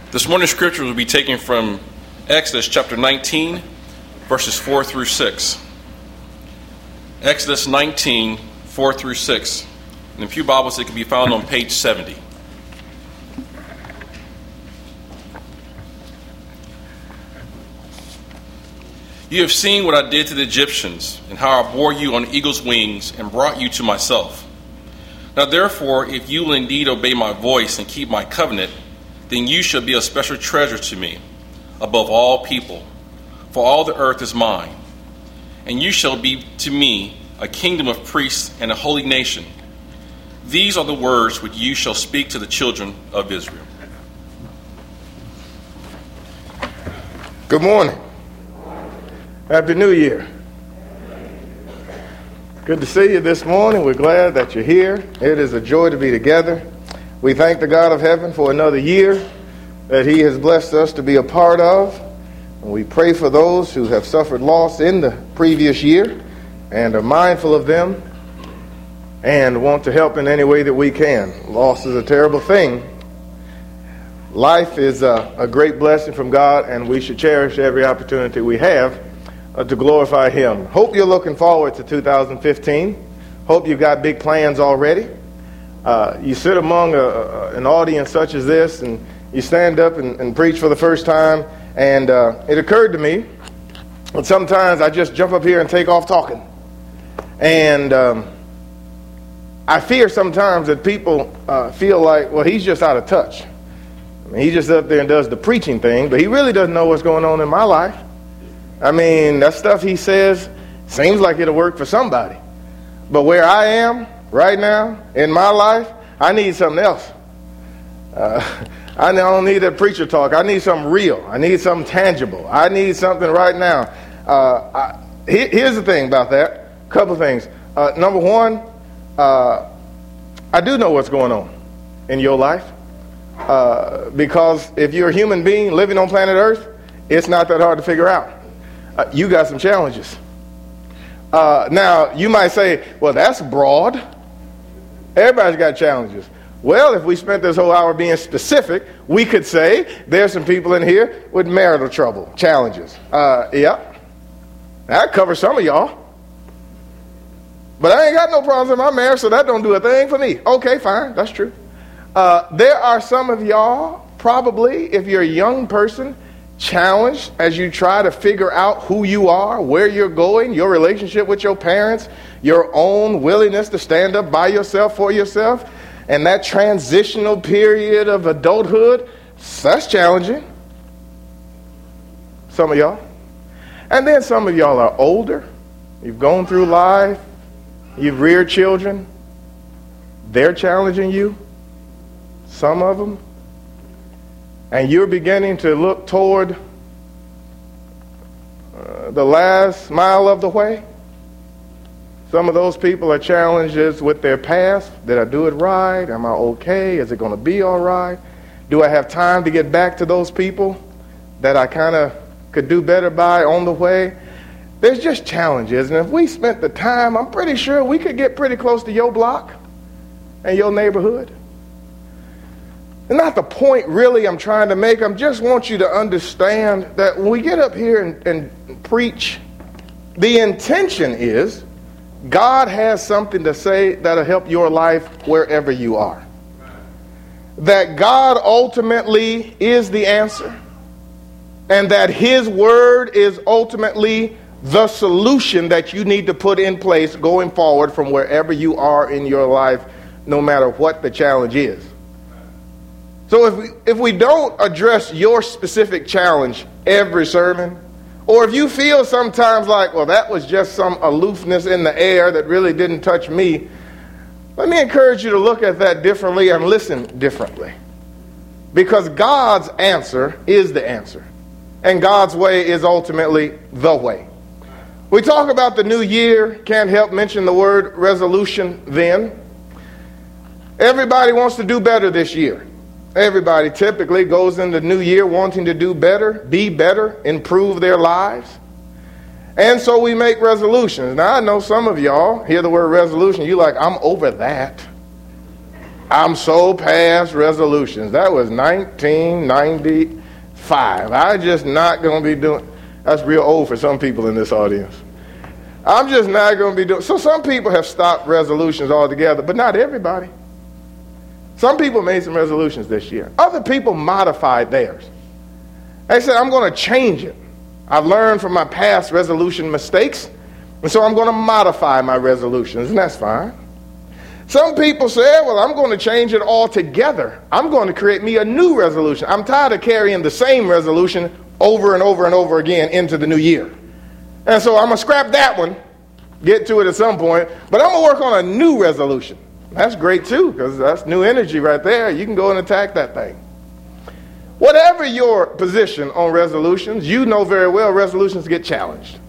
This morning's scripture will be taken from Exodus chapter 19, verses 4 through 6. Exodus 19, 4 through 6. In the Pew Bibles, it can be found on page 70. You have seen what I did to the Egyptians, and how I bore you on eagle's wings and brought you to myself. Now therefore, if you will indeed obey my voice and keep my covenant, then you shall be a special treasure to me, above all people, for all the earth is mine. And you shall be to me a kingdom of priests and a holy nation. These are the words which you shall speak to the children of Israel. Good morning. Happy New Year. Good to see you this morning. We're glad that you're here. It is a joy to be together. We thank the God of heaven for another year that he has blessed us to be a part of. And we pray for those who have suffered loss in the previous year and are mindful of them and want to help in any way that we can. Loss is a terrible thing. Life is a great blessing from God, and we should cherish every opportunity we have to glorify him. Hope you're looking forward to 2015. Hope you've got big plans already. You sit among an audience such as this, and you stand up and preach for the first time, and it occurred to me that sometimes I just jump up here and take off talking. And I fear sometimes that people feel like, well, he's just out of touch. I mean, he just up there and does the preaching thing, but he really doesn't know what's going on in my life. I mean, that stuff he says seems like it'll work for somebody. But where I am right now in my life, I need something else. I don't need that preacher talk. I need something real. I need something tangible. I need something right now. Here's the thing about that. A couple of things. Number one, I do know what's going on in your life. Because if you're a human being living on planet Earth, it's not that hard to figure out. You got some challenges. Now, you might say, well, that's broad. Everybody's got challenges. Well, if we spent this whole hour being specific, we could say there's some people in here with marital trouble, challenges. Yeah, that covers some of y'all. But I ain't got no problems in my marriage, so that don't do a thing for me. Okay, fine, that's true. There are some of y'all, probably, if you're a young person, challenged as you try to figure out who you are, where you're going, your relationship with your parents, your own willingness to stand up by yourself for yourself, and that transitional period of adulthood, that's challenging. Some of y'all. And then some of y'all are older. You've gone through life. You've reared children. They're challenging you. Some of them. And you're beginning to look toward the last mile of the way. Some of those people are challenges with their past. Did I do it right? Am I okay? Is it going to be all right? Do I have time to get back to those people that I kind of could do better by on the way? There's just challenges. And if we spent the time, I'm pretty sure we could get pretty close to your block and your neighborhood. And not the point really I'm trying to make. I just want you to understand that when we get up here and preach, the intention is God has something to say that'll help your life wherever you are. That God ultimately is the answer. And that his word is ultimately the solution that you need to put in place going forward from wherever you are in your life, no matter what the challenge is. So if we don't address your specific challenge every sermon, or if you feel sometimes like, well, that was just some aloofness in the air that really didn't touch me, let me encourage you to look at that differently and listen differently. Because God's answer is the answer. And God's way is ultimately the way. We talk about the new year, can't help mention the word resolution then. Everybody wants to do better this year. Everybody typically goes into the new year wanting to do better, be better, improve their lives. And so we make resolutions. Now, I know some of y'all hear the word resolution, you're like, I'm over that. I'm so past resolutions. That was 1995. I'm just not going to be doing. That's real old for some people in this audience. I'm just not going to be doing. So some people have stopped resolutions altogether, but not everybody. Some people made some resolutions this year. Other people modified theirs. They said, I'm going to change it. I've learned from my past resolution mistakes, and so I'm going to modify my resolutions, and that's fine. Some people said, well, I'm going to change it altogether. I'm going to create me a new resolution. I'm tired of carrying the same resolution over and over and over again into the new year. And so I'm going to scrap that one, get to it at some point, but I'm going to work on a new resolution. That's great too, because that's new energy right there. You can go and attack that thing. Whatever your position on resolutions, you know very well resolutions get challenged.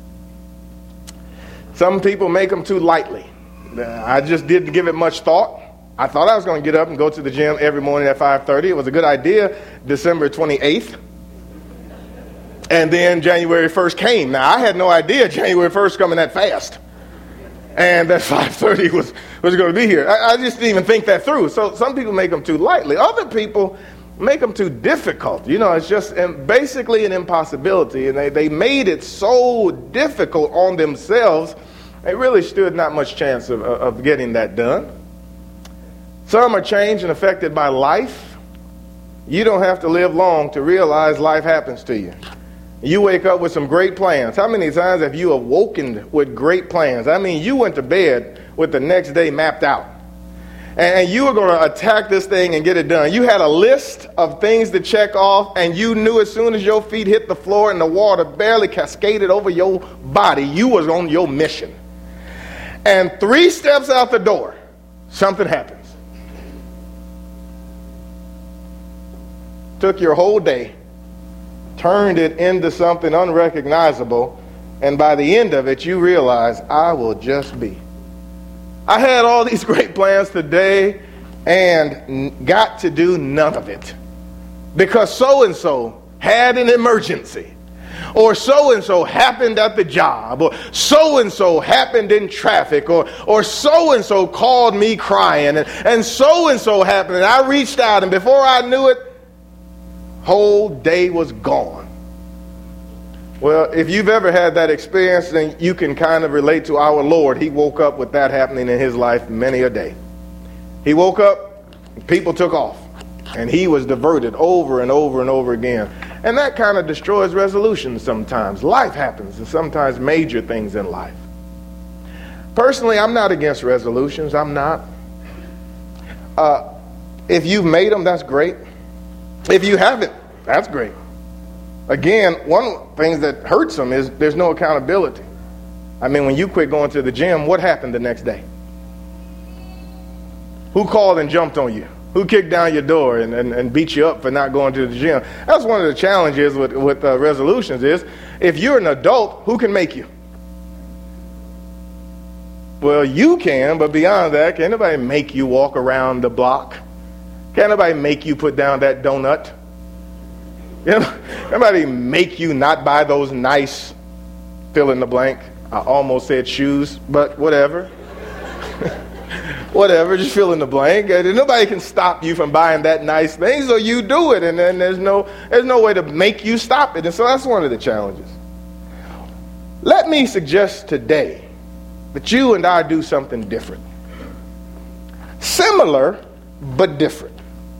Some people make them too lightly. I just didn't give it much thought. I thought I was going to get up and go to the gym every morning at 5:30. It was a good idea, December 28th. And then January 1st came. Now, I had no idea January 1st coming that fast. And that 5:30 was going to be here. I just didn't even think that through. So some people make them too lightly. Other people make them too difficult. You know, it's just basically an impossibility. And they made it so difficult on themselves, they really stood not much chance of getting that done. Some are changed and affected by life. You don't have to live long to realize life happens to you. You wake up with some great plans. How many times have you awoken with great plans? I mean, you went to bed with the next day mapped out. And you were going to attack this thing and get it done. You had a list of things to check off, and you knew as soon as your feet hit the floor and the water barely cascaded over your body, you was on your mission. And 3 steps out the door, something happens. Took your whole day, turned it into something unrecognizable, and by the end of it, you realize, I will just be. I had all these great plans today and got to do none of it because so-and-so had an emergency, or so-and-so happened at the job, or so-and-so happened in traffic, or so-and-so called me crying, and so-and-so happened, and I reached out, and before I knew it, whole day was gone. Well, if you've ever had that experience, then you can kind of relate to our Lord. He woke up with that happening in his life many a day. He woke up, people took off, and he was diverted over and over and over again. And that kind of destroys resolutions sometimes. Life happens, and sometimes major things in life. Personally, I'm not against resolutions. I'm not. If you've made them, that's great. If you haven't, that's great. Again, one of the things that hurts them is there's no accountability. I mean, when you quit going to the gym, what happened the next day? Who called and jumped on you? Who kicked down your door and beat you up for not going to the gym? That's one of the challenges with resolutions is, if you're an adult, who can make you? Well, you can, but beyond that, can anybody make you walk around the block? Can anybody make you put down that donut? Anybody make you not buy those nice fill in the blank? I almost said shoes, but whatever. Whatever, just fill in the blank. And nobody can stop you from buying that nice thing, so you do it, and then there's no way to make you stop it. And so that's one of the challenges. Let me suggest today that you and I do something different. Similar, but different.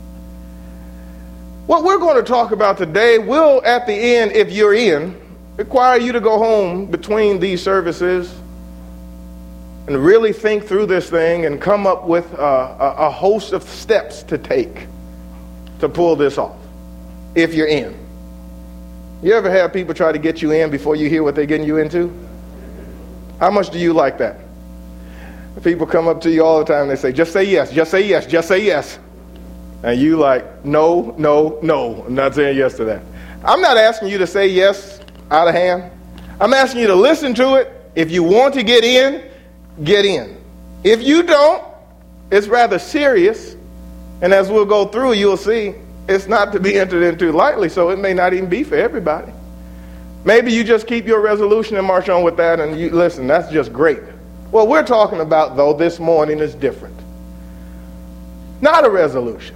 What we're going to talk about today will, at the end, if you're in, require you to go home between these services and really think through this thing and come up with a host of steps to take to pull this off, if you're in. You ever have people try to get you in before you hear what they're getting you into? How much do you like that? People come up to you all the time and they say, just say yes, just say yes, just say yes. And you like, no, no, no. I'm not saying yes to that. I'm not asking you to say yes out of hand. I'm asking you to listen to it. If you want to get in, get in. If you don't, it's rather serious. And as we'll go through, you'll see it's not to be entered into lightly, so it may not even be for everybody. Maybe you just keep your resolution and march on with that, and you listen, that's just great. What we're talking about, though, this morning is different. Not a resolution.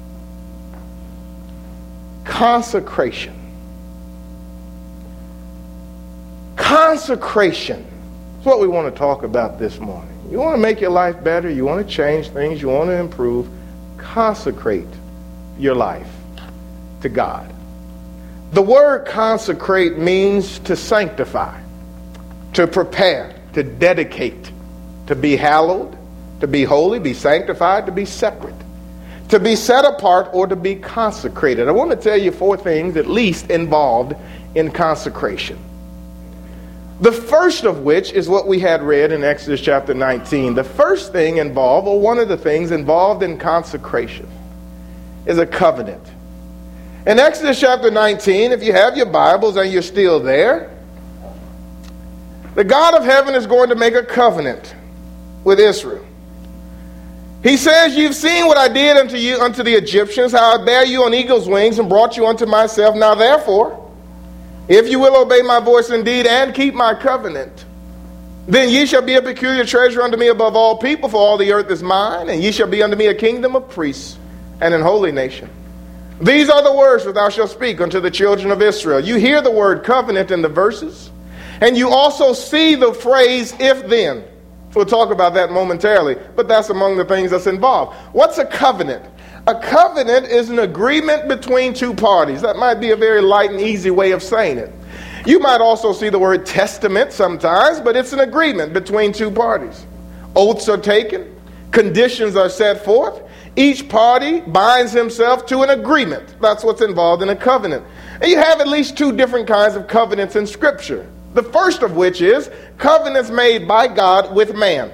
Consecration. Consecration is what we want to talk about this morning. You want to make your life better, you want to change things, you want to improve, consecrate your life to God. The word consecrate means to sanctify, to prepare, to dedicate, to be hallowed, to be holy, be sanctified, to be separate, to be set apart, or to be consecrated. I want to tell you 4 things at least involved in consecration. The first of which is what we had read in Exodus chapter 19. The first thing involved, or one of the things involved in consecration, is a covenant. In Exodus chapter 19, if you have your Bibles and you're still there, the God of heaven is going to make a covenant with Israel. He says, you've seen what I did unto you, unto the Egyptians, how I bare you on eagle's wings and brought you unto myself. Now therefore, if you will obey my voice indeed and keep my covenant, then ye shall be a peculiar treasure unto me above all people, for all the earth is mine, and ye shall be unto me a kingdom of priests and an holy nation. These are the words that thou shalt speak unto the children of Israel. You hear the word covenant in the verses, and you also see the phrase if then. We'll talk about that momentarily, but that's among the things that's involved. What's a covenant? A covenant is an agreement between 2 parties. That might be a very light and easy way of saying it. You might also see the word testament sometimes, but it's an agreement between 2 parties. Oaths are taken, conditions are set forth. Each party binds himself to an agreement. That's what's involved in a covenant. And you have at least 2 different kinds of covenants in Scripture. The first of which is covenants made by God with man.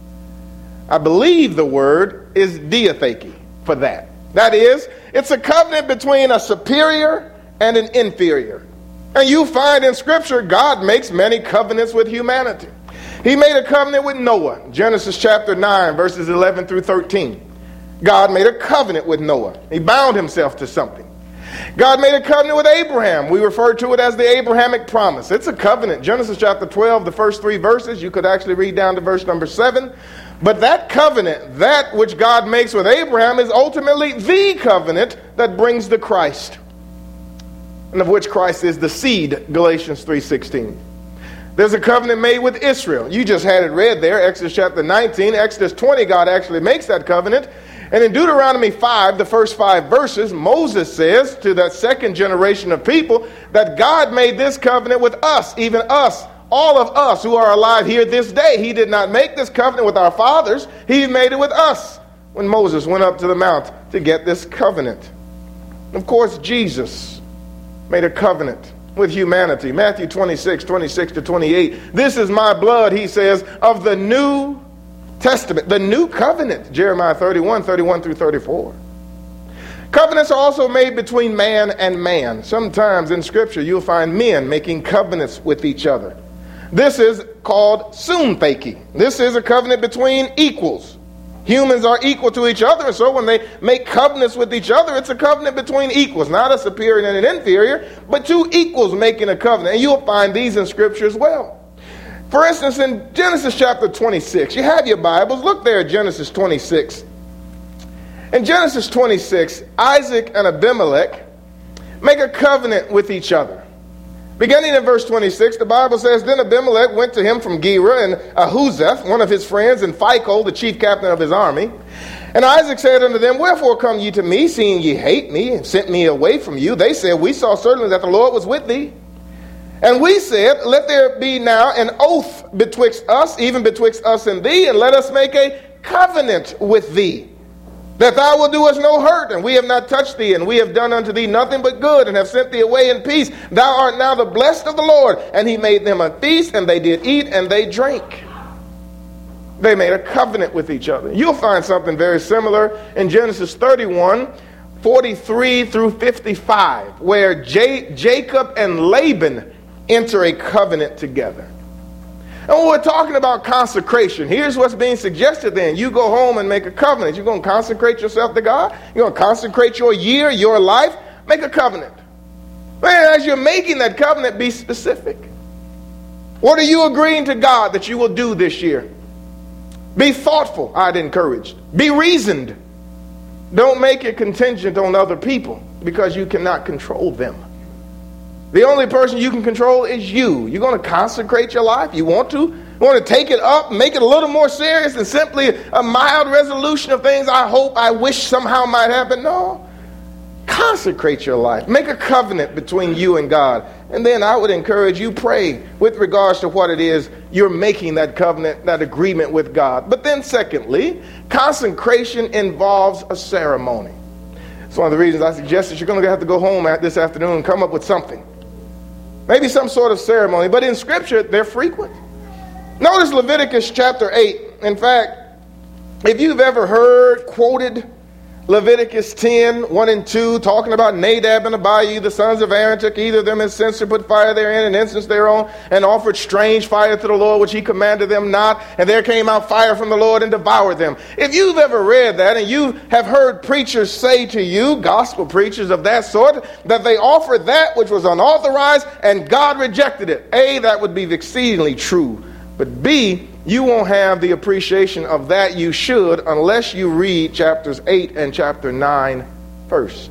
I believe the word is diatheke for that. That is, it's a covenant between a superior and an inferior. And you find in Scripture, God makes many covenants with humanity. He made a covenant with Noah, Genesis chapter 9, verses 11 through 13. God made a covenant with Noah. He bound himself to something. God made a covenant with Abraham. We refer to it as the Abrahamic promise. It's a covenant. Genesis chapter 12, the first 3 verses, you could actually read down to verse number 7. But that covenant, that which God makes with Abraham, is ultimately the covenant that brings the Christ, and of which Christ is the seed, Galatians 3:16. There's a covenant made with Israel. You just had it read there, Exodus chapter 19. Exodus 20, God actually makes that covenant. And in Deuteronomy 5, the first 5 verses, Moses says to that second generation of people that God made this covenant with us, even us, all of us who are alive here this day. He did not make this covenant with our fathers. He made it with us when Moses went up to the mount to get this covenant. Of course, Jesus made a covenant with humanity. Matthew 26, 26 to 28. This is my blood, he says, of the New Testament, the new covenant, Jeremiah 31, 31 through 34. Covenants are also made between man and man. Sometimes in Scripture you'll find men making covenants with each other. This is called suntheke. This is a covenant between equals. Humans are equal to each other, and so when they make covenants with each other, it's a covenant between equals, not a superior and an inferior, but 2 equals making a covenant. And you'll find these in Scripture as well. For instance, in Genesis chapter 26, you have your Bibles. Look there at Genesis 26. In Genesis 26, Isaac and Abimelech make a covenant with each other. Beginning in verse 26, the Bible says, Then Abimelech went to him from Gerar, and Ahuzeth, one of his friends, and Phicol, the chief captain of his army. And Isaac said unto them, Wherefore come ye to me, seeing ye hate me, and sent me away from you? They said, We saw certainly that the Lord was with thee. And we said, Let there be now an oath betwixt us, even betwixt us and thee, and let us make a covenant with thee, that thou wilt do us no hurt, and we have not touched thee, and we have done unto thee nothing but good, and have sent thee away in peace. Thou art now the blessed of the Lord. And he made them a feast, and they did eat, and they drank. They made a covenant with each other. You'll find something very similar in Genesis 31, 43 through 55, where Jacob and Laban enter a covenant together. And when we're talking about consecration, here's what's being suggested then. You go home and make a covenant. You're going to consecrate yourself to God. You're going to consecrate your year, your life. Make a covenant. Man, as you're making that covenant, be specific. What are you agreeing to God that you will do this year? Be thoughtful, I'd encourage. Be reasoned. Don't make it contingent on other people, because you cannot control them. The only person you can control is you. You're going to consecrate your life. You want to? You want to take it up, make it a little more serious than simply a mild resolution of things I hope, I wish somehow might happen? No. Consecrate your life. Make a covenant between you and God. And then I would encourage you, pray with regards to what it is you're making that covenant, that agreement with God. But then secondly, consecration involves a ceremony. It's one of the reasons I suggest that you're going to have to go home this afternoon and come up with something. Maybe some sort of ceremony. But in Scripture, they're frequent. Notice Leviticus chapter 8. In fact, if you've ever heard quoted Leviticus 10, 1 and 2, talking about Nadab and Abihu, the sons of Aaron, took either of them in censer, put fire therein, and incense thereon, and offered strange fire to the Lord, which he commanded them not. And there came out fire from the Lord and devoured them. If you've ever read that, and you have heard preachers say to you, gospel preachers of that sort, that they offered that which was unauthorized, and God rejected it. A, that would be exceedingly true. But B, you won't have the appreciation of that you should unless you read chapters 8 and chapter 9 first.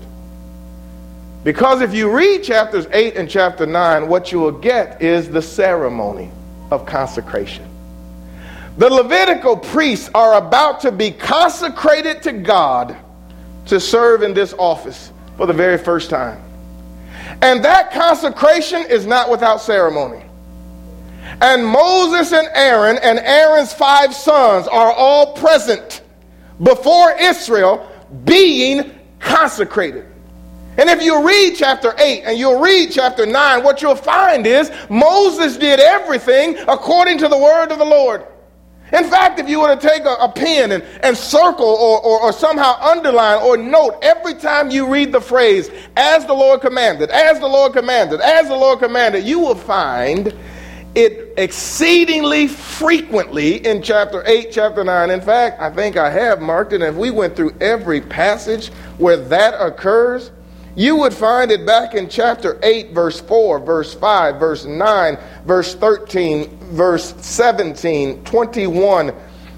Because if you read chapters 8 and chapter 9, what you will get is the ceremony of consecration. The Levitical priests are about to be consecrated to God to serve in this office for the very first time. And that consecration is not without ceremony. And Moses and Aaron's 5 sons are all present before Israel being consecrated. And if you read chapter 8 and you'll read chapter 9, what you'll find is Moses did everything according to the word of the Lord. In fact, if you were to take a pen and circle or somehow underline or note every time you read the phrase, as the Lord commanded, as the Lord commanded, as the Lord commanded, you will find it exceedingly frequently in chapter 8, chapter 9. In fact, I think I have marked it. And if we went through every passage where that occurs, you would find it back in chapter 8, verse 4, verse 5, verse 9, verse 13, verse 17, 21,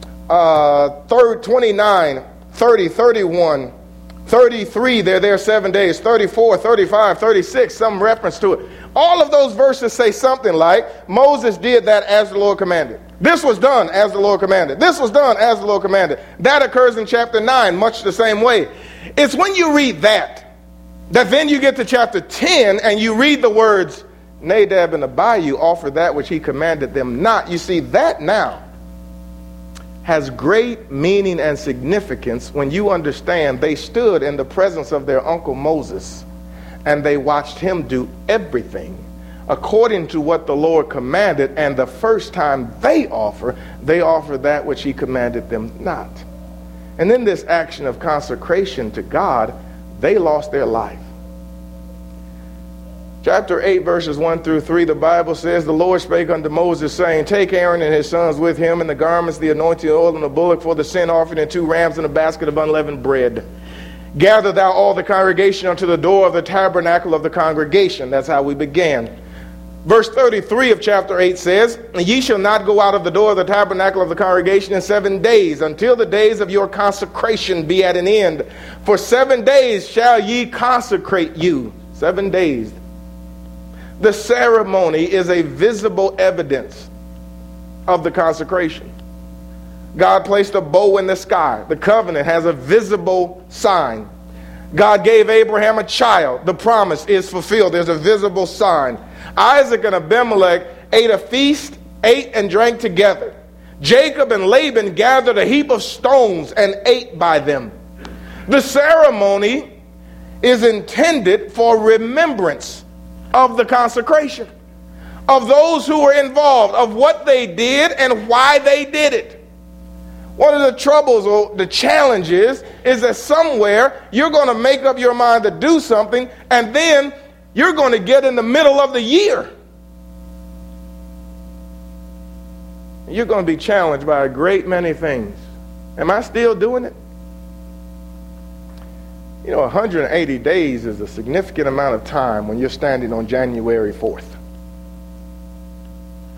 29, 30, 31, 33, they're there 7 days, 34, 35, 36, some reference to it. All of those verses say something like, Moses did that as the Lord commanded. This was done as the Lord commanded. This was done as the Lord commanded. That occurs in chapter 9, much the same way. It's when you read that then you get to chapter 10 and you read the words, Nadab and Abihu offered that which he commanded them not. You see, that now has great meaning and significance when you understand they stood in the presence of their uncle Moses and they watched him do everything according to what the Lord commanded, and the first time they offer that which he commanded them not. And in this action of consecration to God, they lost their life. Chapter 8, verses 1 through 3, the Bible says, the Lord spake unto Moses, saying, take Aaron and his sons with him, and the garments, the anointing oil, and the bullock for the sin offering, and 2 rams, and a basket of unleavened bread. Gather thou all the congregation unto the door of the tabernacle of the congregation. That's how we began. Verse 33 of chapter 8 says, ye shall not go out of the door of the tabernacle of the congregation in 7 days, until the days of your consecration be at an end. For 7 days shall ye consecrate you. 7 days. The ceremony is a visible evidence of the consecration. God placed a bow in the sky. The covenant has a visible sign. God gave Abraham a child. The promise is fulfilled. There's a visible sign. Isaac and Abimelech ate a feast, ate and drank together. Jacob and Laban gathered a heap of stones and ate by them. The ceremony is intended for remembrance of the consecration, of those who were involved, of what they did and why they did it. One of the troubles or the challenges is that somewhere you're going to make up your mind to do something, and then you're going to get in the middle of the year. You're going to be challenged by a great many things. Am I still doing it? You know, 180 days is a significant amount of time when you're standing on January 4th.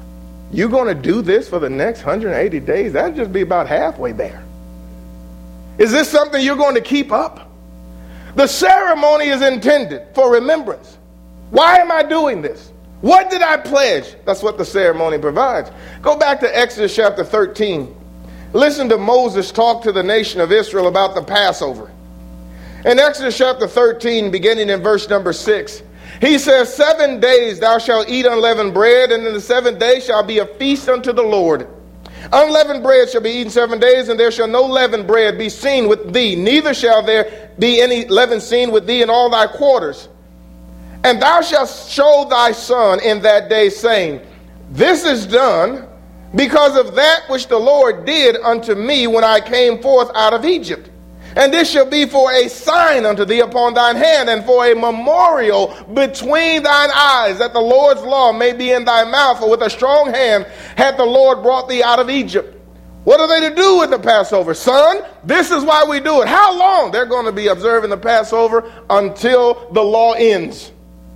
You're going to do this for the next 180 days? That'd just be about halfway there. Is this something you're going to keep up? The ceremony is intended for remembrance. Why am I doing this? What did I pledge? That's what the ceremony provides. Go back to Exodus chapter 13. Listen to Moses talk to the nation of Israel about the Passover. In Exodus chapter 13, beginning in verse number 6, he says, 7 days thou shalt eat unleavened bread, and in the 7th day shall be a feast unto the Lord. Unleavened bread shall be eaten 7 days, and there shall no leavened bread be seen with thee, neither shall there be any leaven seen with thee in all thy quarters. And thou shalt show thy son in that day, saying, this is done because of that which the Lord did unto me when I came forth out of Egypt. And this shall be for a sign unto thee upon thine hand, and for a memorial between thine eyes, that the Lord's law may be in thy mouth. For with a strong hand hath the Lord brought thee out of Egypt. What are they to do with the Passover? Son, this is why we do it. How long? They're going to be observing the Passover until the law ends.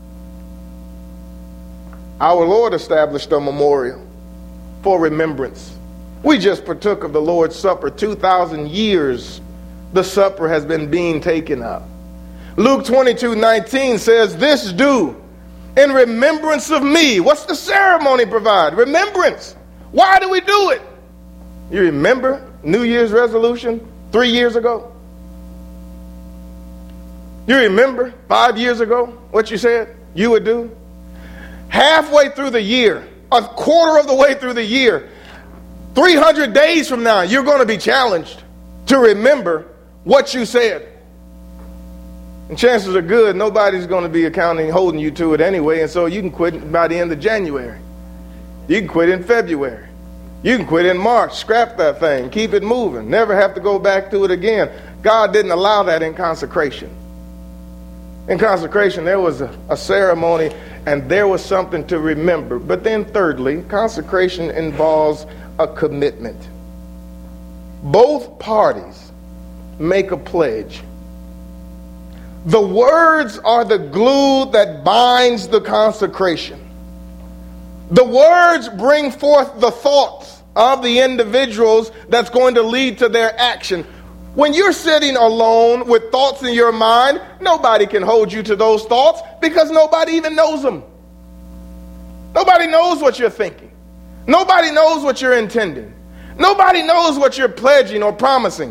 Our Lord established a memorial for remembrance. We just partook of the Lord's Supper. 2,000 years the supper has been being taken up. Luke 22:19 says, this do in remembrance of me. What's the ceremony provide? Remembrance. Why do we do it? You remember New Year's resolution 3 years ago? You remember 5 years ago what you said you would do? Halfway through the year, a quarter of the way through the year, 300 days from now, you're going to be challenged to remember what you said. And chances are good nobody's going to be holding you to it anyway, and so you can quit by the end of January. You can quit in February. You can quit in March. Scrap that thing. Keep it moving. Never have to go back to it again. God didn't allow that in consecration. In consecration, there was a ceremony, and there was something to remember. But then thirdly, consecration involves a commitment. Both parties make a pledge. The words are the glue that binds the consecration. The words bring forth the thoughts of the individuals that's going to lead to their action. When you're sitting alone with thoughts in your mind, nobody can hold you to those thoughts because nobody even knows them. Nobody knows what you're thinking. Nobody knows what you're intending. Nobody knows what you're pledging or promising.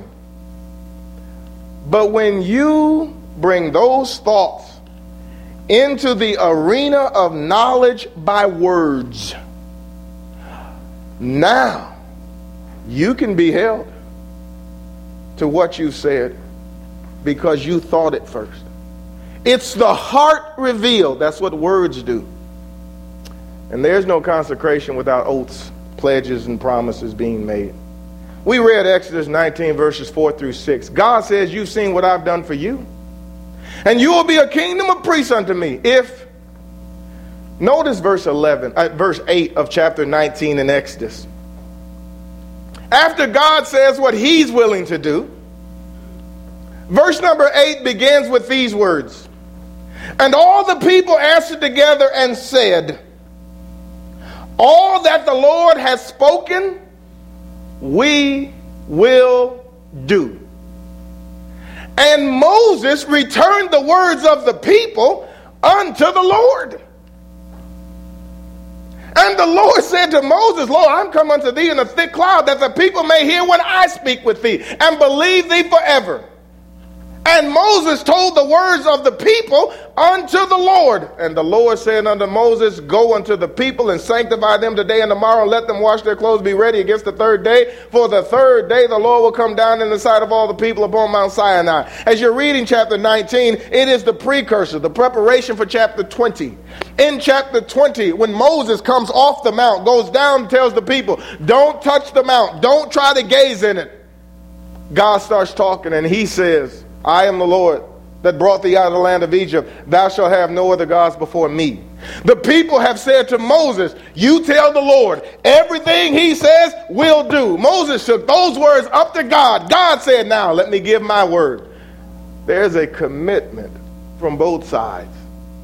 But when you bring those thoughts into the arena of knowledge by words, now you can be held to what you said because you thought it first. It's the heart revealed. That's what words do. And there's no consecration without oaths, pledges, and promises being made. We read Exodus 19 verses 4 through 6. God says, you've seen what I've done for you, and you will be a kingdom of priests unto me. Notice verse 8 of chapter 19 in Exodus. After God says what he's willing to do, verse number 8 begins with these words. And all the people answered together and said, all that the Lord has spoken, we will do. And Moses returned the words of the people unto the Lord. And the Lord said to Moses, Lord, I'm come unto thee in a thick cloud, that the people may hear when I speak with thee, and believe thee forever. And Moses told the words of the people unto the Lord. And the Lord said unto Moses, go unto the people and sanctify them today and tomorrow, and let them wash their clothes, be ready against the third day. For the third day the Lord will come down in the sight of all the people upon Mount Sinai. As you're reading chapter 19, it is the precursor, the preparation for chapter 20. In chapter 20, when Moses comes off the mount, goes down and tells the people, don't touch the mount, don't try to gaze in it. God starts talking and he says, I am the Lord that brought thee out of the land of Egypt. Thou shalt have no other gods before me. The people have said to Moses, you tell the Lord, everything he says we'll do. Moses took those words up to God. God said, now let me give my word. There's a commitment from both sides.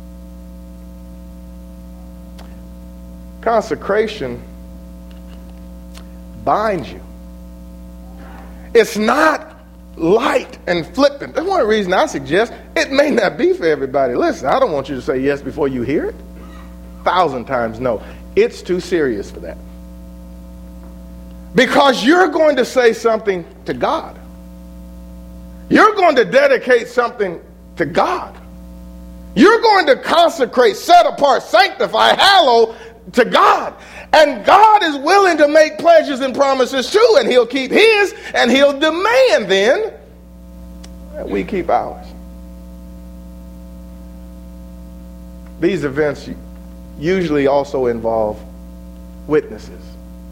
Consecration binds you. It's not light and flippant. That's one reason I suggest it may not be for everybody. Listen, I don't want you to say yes before you hear it. 1,000 times no. It's too serious for that. Because you're going to say something to God. You're going to dedicate something to God. You're going to consecrate, set apart, sanctify, hallow to God. And God is willing to make pledges and promises too, and he'll keep his, and he'll demand then that we keep ours. These events usually also involve witnesses.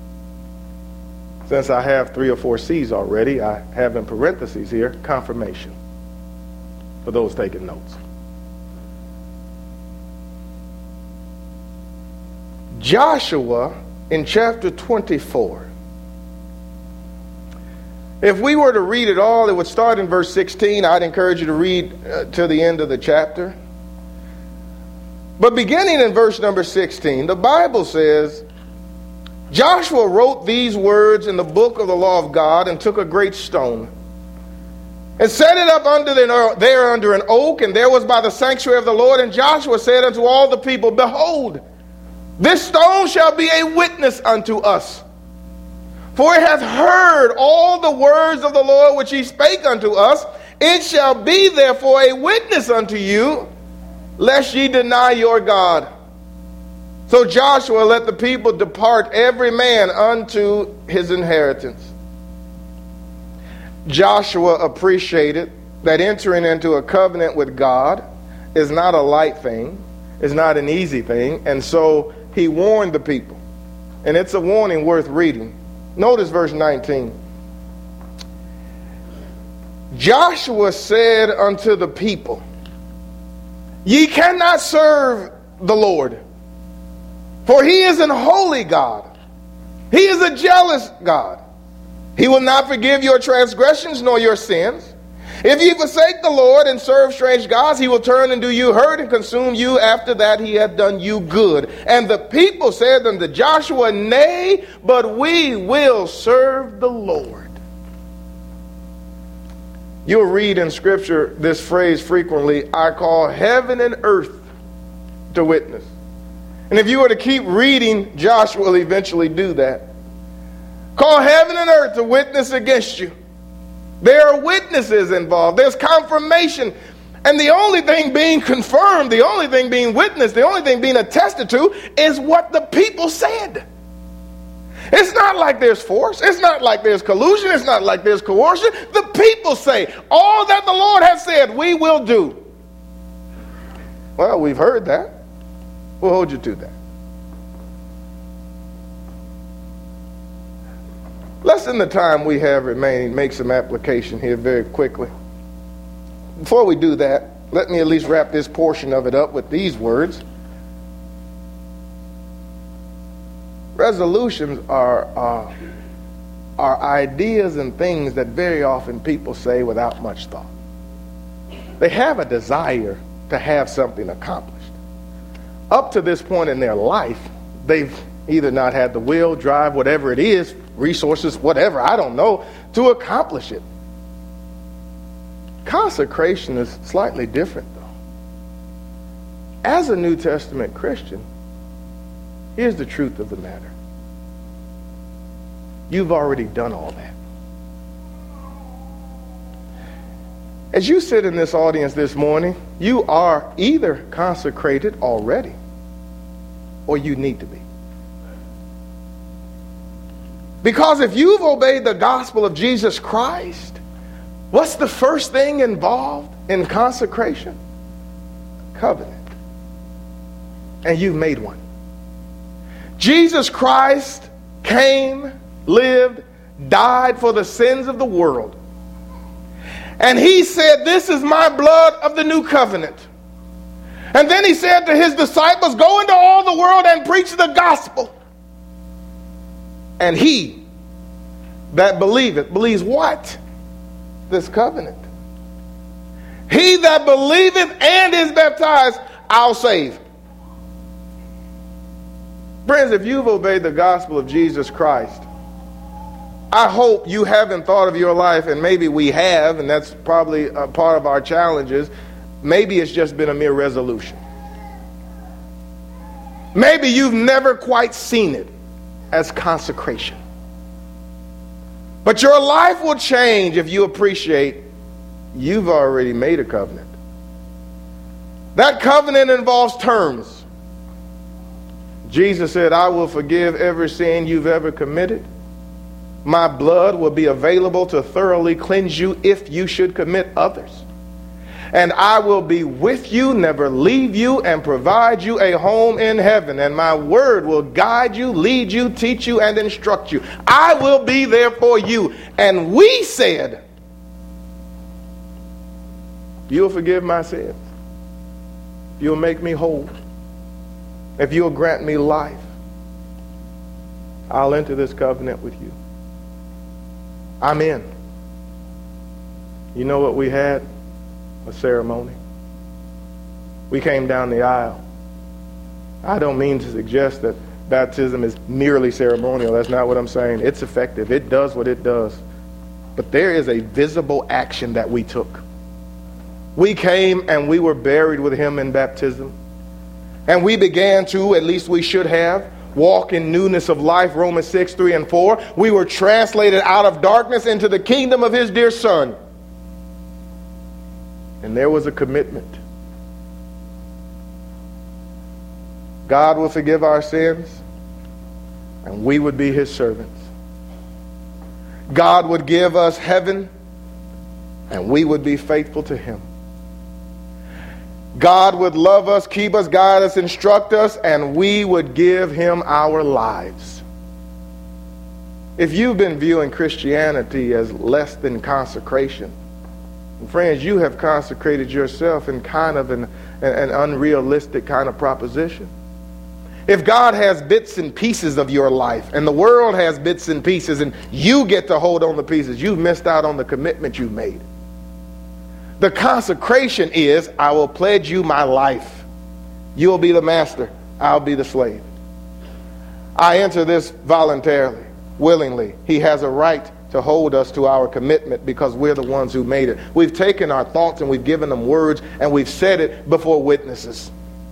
Since I have 3 or 4 C's already, I have in parentheses here, confirmation, for those taking notes. Joshua in chapter 24. If we were to read it all, it would start in verse 16. I'd encourage you to read to the end of the chapter. But beginning in verse number 16, the Bible says, Joshua wrote these words in the book of the law of God and took a great stone and set it up there under an oak, and there was by the sanctuary of the Lord. And Joshua said unto all the people, Behold, this stone shall be a witness unto us. For it hath heard all the words of the Lord which he spake unto us. It shall be therefore a witness unto you, lest ye deny your God. So Joshua let the people depart, every man unto his inheritance. Joshua appreciated that entering into a covenant with God is not a light thing, is not an easy thing, and so he warned the people. And it's a warning worth reading. Notice verse 19. Joshua said unto the people, Ye cannot serve the Lord, for he is an holy God. He is a jealous God. He will not forgive your transgressions nor your sins. If ye forsake the Lord and serve strange gods, he will turn and do you hurt and consume you. After that he hath done you good. And the people said unto Joshua, Nay, but we will serve the Lord. You'll read in Scripture this phrase frequently, I call heaven and earth to witness. And if you were to keep reading, Joshua will eventually do that. Call heaven and earth to witness against you. There are witnesses involved. There's confirmation. And the only thing being confirmed, the only thing being witnessed, the only thing being attested to is what the people said. It's not like there's force. It's not like there's collusion. It's not like there's coercion. The people say, all that the Lord has said, we will do. Well, we've heard that. We'll hold you to that. Let's, in the time we have remaining, make some application here very quickly. Before we do that, let me at least wrap this portion of it up with these words. Resolutions are ideas and things that very often people say without much thought. They have a desire to have something accomplished. Up to this point in their life, they've either not had the will, drive, whatever it is, resources, whatever, I don't know, to accomplish it. Consecration is slightly different, though. As a New Testament Christian, here's the truth of the matter. You've already done all that. As you sit in this audience this morning, you are either consecrated already or you need to be. Because if you've obeyed the gospel of Jesus Christ, what's the first thing involved in consecration? Covenant. And you've made one. Jesus Christ came, lived, died for the sins of the world. And he said, this is my blood of the new covenant. And then he said to his disciples, go into all the world and preach the gospel. And he that believeth, believes what? This covenant. He that believeth and is baptized, I'll save. Friends, if you've obeyed the gospel of Jesus Christ, I hope you haven't thought of your life, and maybe we have, and that's probably a part of our challenges. Maybe it's just been a mere resolution. Maybe you've never quite seen it as consecration. But your life will change if you appreciate you've already made a covenant. That covenant involves terms. Jesus said, I will forgive every sin you've ever committed. My blood will be available to thoroughly cleanse you if you should commit others. And I will be with you, never leave you, and provide you a home in heaven. And my word will guide you, lead you, teach you, and instruct you. I will be there for you. And we said, you'll forgive my sins. You'll make me whole. If you'll grant me life, I'll enter this covenant with you. I'm in. You know what we had? A ceremony. We came down the aisle. I don't mean to suggest that baptism is merely ceremonial. That's not what I'm saying. It's effective. It does what it does. But there is a visible action that we took. We came and we were buried with him in baptism. And we began to, at least we should have, walk in newness of life, Romans 6, 3 and 4. We were translated out of darkness into the kingdom of his dear Son. And there was a commitment. God will forgive our sins, and we would be his servants. God would give us heaven, and we would be faithful to him. God would love us, keep us, guide us, instruct us, and we would give him our lives. If you've been viewing Christianity as less than consecration, friends, you have consecrated yourself in kind of an unrealistic kind of proposition. If God has bits and pieces of your life, and the world has bits and pieces, and you get to hold on the pieces, you've missed out on the commitment you made. The consecration is, I will pledge you my life. You'll be the master. I'll be the slave. I enter this voluntarily, willingly. He has a right to hold us to our commitment because we're the ones who made it. We've taken our thoughts and we've given them words and we've said it before witnesses.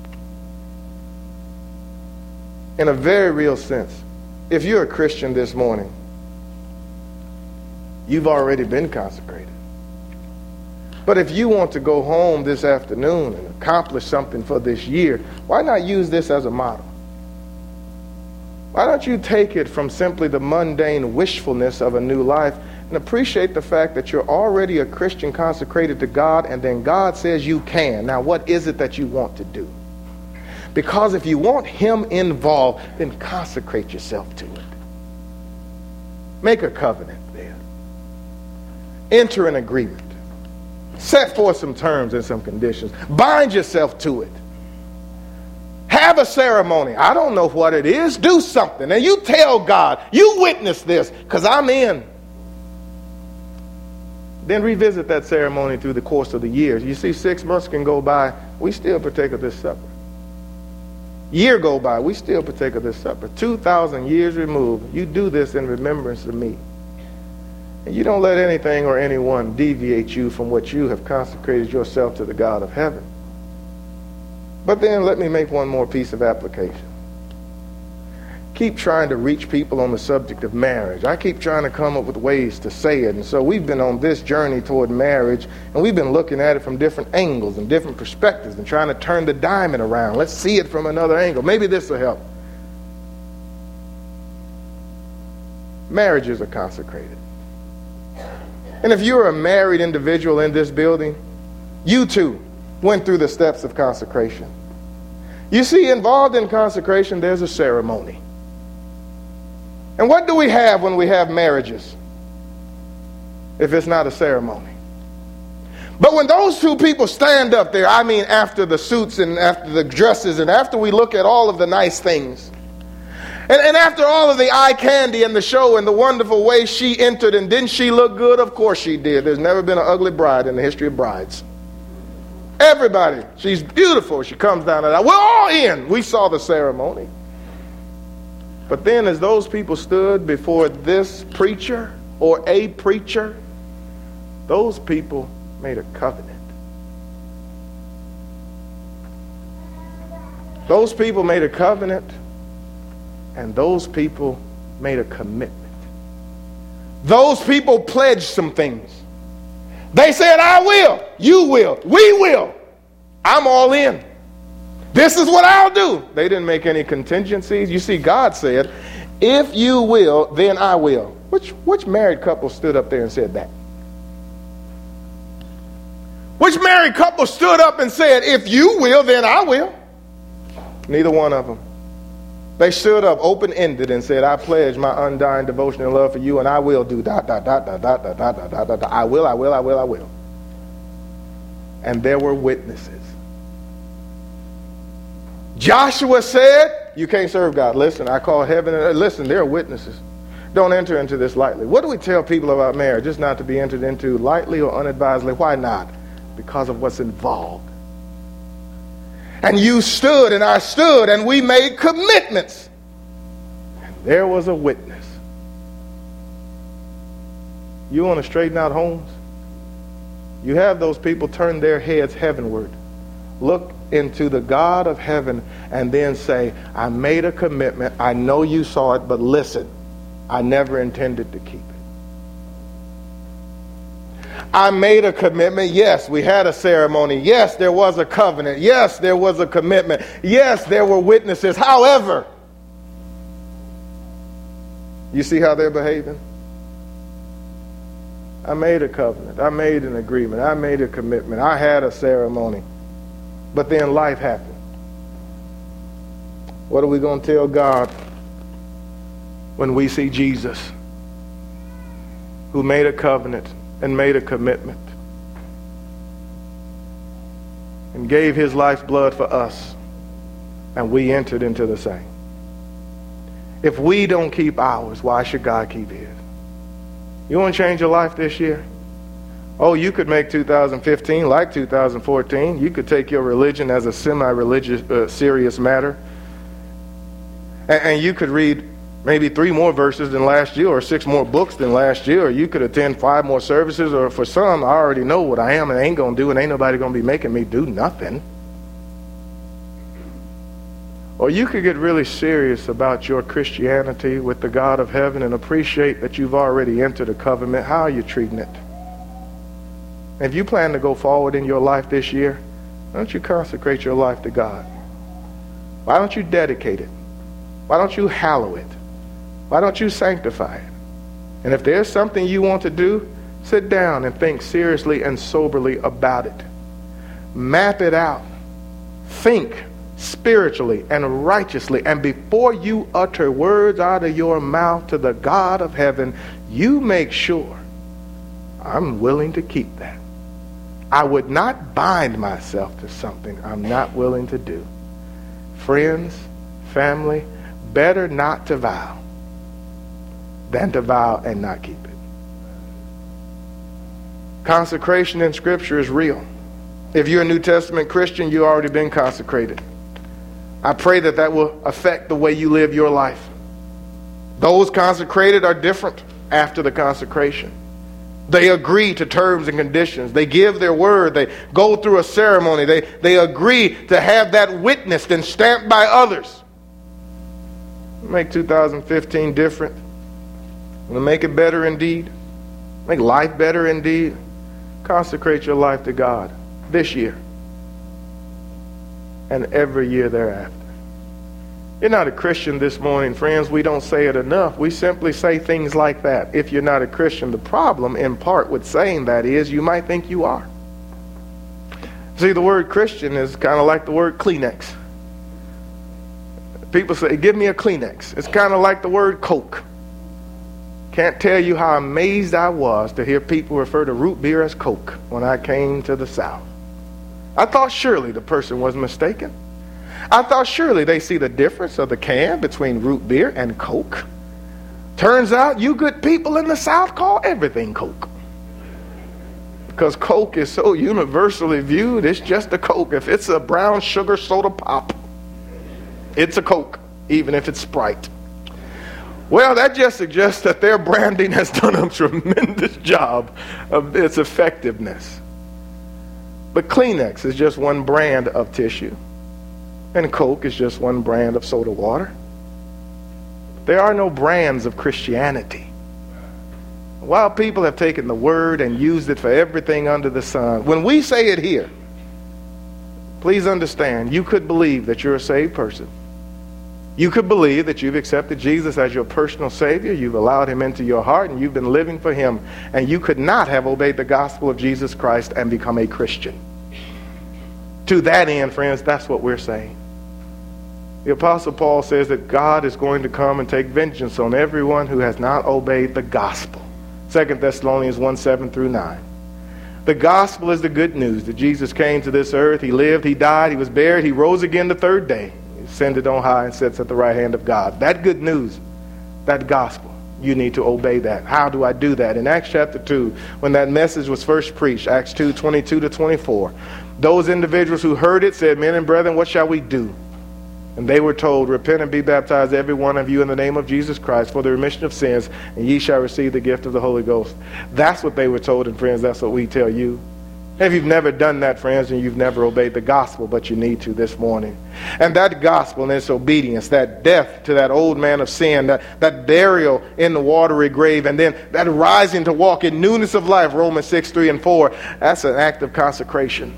In a very real sense, if you're a Christian this morning, you've already been consecrated. But if you want to go home this afternoon and accomplish something for this year, why not use this as a model? Why don't you take it from simply the mundane wishfulness of a new life and appreciate the fact that you're already a Christian consecrated to God, and then God says you can. Now, what is it that you want to do? Because if you want him involved, then consecrate yourself to it. Make a covenant there. Enter an agreement. Set forth some terms and some conditions. Bind yourself to it. Have a ceremony. I don't know what it is. Do something. And you tell God, you witness this, because I'm in. Then revisit that ceremony through the course of the years. You see, 6 months can go by. We still partake of this supper. Year go by. We still partake of this supper. 2,000 years removed. You do this in remembrance of me. And you don't let anything or anyone deviate you from what you have consecrated yourself to the God of heaven. But then let me make one more piece of application. Keep trying to reach people on the subject of marriage. I keep trying to come up with ways to say it. And so we've been on this journey toward marriage, and we've been looking at it from different angles and different perspectives and trying to turn the diamond around. Let's see it from another angle. Maybe this will help. Marriages are consecrated. And if you're a married individual in this building, you too went through the steps of consecration. You see, involved in consecration, there's a ceremony. And what do we have when we have marriages if it's not a ceremony? But when those two people stand up there, I mean after the suits and after the dresses and after we look at all of the nice things, and after all of the eye candy and the show and the wonderful way she entered, and didn't she look good? Of course she did. There's never been an ugly bride in the history of brides. Everybody, she's beautiful. She comes down and we're all in. We saw the ceremony. But then as those people stood before this preacher or a preacher, those people made a covenant. Those people made a covenant, and those people made a commitment. Those people pledged some things. They said, I will, you will, we will. I'm all in. This is what I'll do. They didn't make any contingencies. You see, God said, if you will, then I will. Which married couple stood up there and said that? Which married couple stood up and said, if you will, then I will? Neither one of them. They stood up open-ended and said, I pledge my undying devotion and love for you, and I will do ... I will. And there were witnesses. Joshua said, you can't serve God. Listen, I call heaven and listen, there are witnesses. Don't enter into this lightly. What do we tell people about marriage? It's not to be entered into lightly or unadvisedly. Why not? Because of what's involved. And you stood and I stood and we made commitments. And there was a witness. You want to straighten out homes? You have those people turn their heads heavenward. Look into the God of heaven and then say, I made a commitment. I know you saw it, but listen, I never intended to keep it. I made a commitment. Yes, we had a ceremony. Yes, there was a covenant. Yes, there was a commitment. Yes, there were witnesses. However, you see how they're behaving? I made a covenant. I made an agreement. I made a commitment. I had a ceremony. But then life happened. What are we going to tell God when we see Jesus, who made a covenant and made a commitment and gave his life's blood for us, and we entered into the same? If we don't keep ours, why should God keep his? You want to change your life this year? Oh, you could make 2015 like 2014. You could take your religion as a semi-religious, serious matter. And you could read maybe 3 more verses than last year, or 6 more books than last year, or you could attend 5 more services, or for some, I already know what I am and ain't going to do, and ain't nobody going to be making me do nothing. Or you could get really serious about your Christianity with the God of heaven and appreciate that you've already entered a covenant. How are you treating it? If you plan to go forward in your life this year, why don't you consecrate your life to God? Why don't you dedicate it? Why don't you hallow it? Why don't you sanctify it? And if there's something you want to do, sit down and think seriously and soberly about it. Map it out. Think spiritually and righteously. And before you utter words out of your mouth to the God of heaven, you make sure, I'm willing to keep that. I would not bind myself to something I'm not willing to do. Friends, family, better not to vow than to vow and not keep it. Consecration in Scripture is real. If you're a New Testament Christian, you've already been consecrated. I pray that that will affect the way you live your life. Those consecrated are different after the consecration. They agree to terms and conditions. They give their word. They go through a ceremony. They agree to have that witnessed and stamped by others. Make 2015 different. Want to make it better indeed? Make life better indeed? Consecrate your life to God this year and every year thereafter. You're not a Christian this morning, friends. We don't say it enough. We simply say things like that. If you're not a Christian, the problem in part with saying that is you might think you are. See, the word Christian is kind of like the word Kleenex. People say, give me a Kleenex. It's kind of like the word Coke. Can't tell you how amazed I was to hear people refer to root beer as Coke when I came to the South. I thought surely the person was mistaken. I thought surely they see the difference of the can between root beer and Coke. Turns out you good people in the South call everything Coke. Because Coke is so universally viewed, it's just a Coke. If it's a brown sugar soda pop, it's a Coke, even if it's Sprite. Well, that just suggests that their branding has done a tremendous job of its effectiveness. But Kleenex is just one brand of tissue. And Coke is just one brand of soda water. There are no brands of Christianity. While people have taken the word and used it for everything under the sun, when we say it here, please understand, you could believe that you're a saved person. You could believe that you've accepted Jesus as your personal Savior, you've allowed him into your heart, and you've been living for him. And you could not have obeyed the gospel of Jesus Christ and become a Christian. To that end, friends, that's what we're saying. The Apostle Paul says that God is going to come and take vengeance on everyone who has not obeyed the gospel. 2 Thessalonians 1:7-9. The gospel is the good news that Jesus came to this earth. He lived, he died, he was buried, he rose again the third day. He ascended on high and sits at the right hand of God. That good news, that gospel, you need to obey that. How do I do that? In Acts chapter 2, when that message was first preached, Acts 2:22-24, those individuals who heard it said, "Men and brethren, what shall we do?" And they were told, "Repent and be baptized, every one of you, in the name of Jesus Christ for the remission of sins, and ye shall receive the gift of the Holy Ghost." That's what they were told, and friends, that's what we tell you. And if you've never done that, friends, and you've never obeyed the gospel, but you need to this morning. And that gospel and its obedience, that death to that old man of sin, that burial in the watery grave, and then that rising to walk in newness of life, Romans 6:3-4, that's an act of consecration.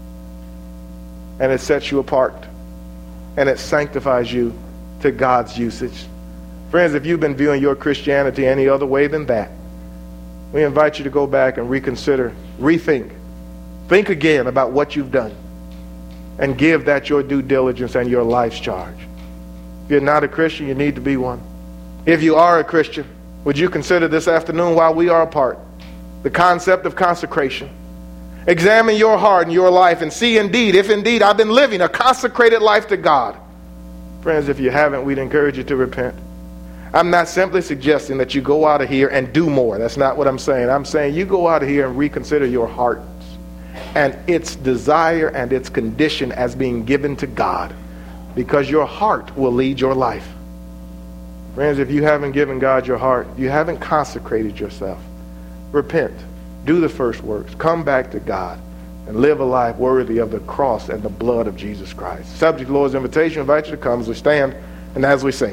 And it sets you apart. And it sanctifies you to God's usage. Friends, if you've been viewing your Christianity any other way than that, we invite you to go back and reconsider, rethink. Think again about what you've done. And give that your due diligence and your life's charge. If you're not a Christian, you need to be one. If you are a Christian, would you consider this afternoon while we are apart the concept of consecration? Examine your heart and your life and see if indeed I've been living a consecrated life to God. Friends, if you haven't, we'd encourage you to repent. I'm not simply suggesting that you go out of here and do more. That's not what I'm saying. I'm saying you go out of here and reconsider your heart and its desire and its condition as being given to God, because your heart will lead your life. Friends, if you haven't given God your heart, you haven't consecrated yourself. Repent. Do the first works. Come back to God and live a life worthy of the cross and the blood of Jesus Christ. Subject to the Lord's invitation, I invite you to come as we stand and as we sing.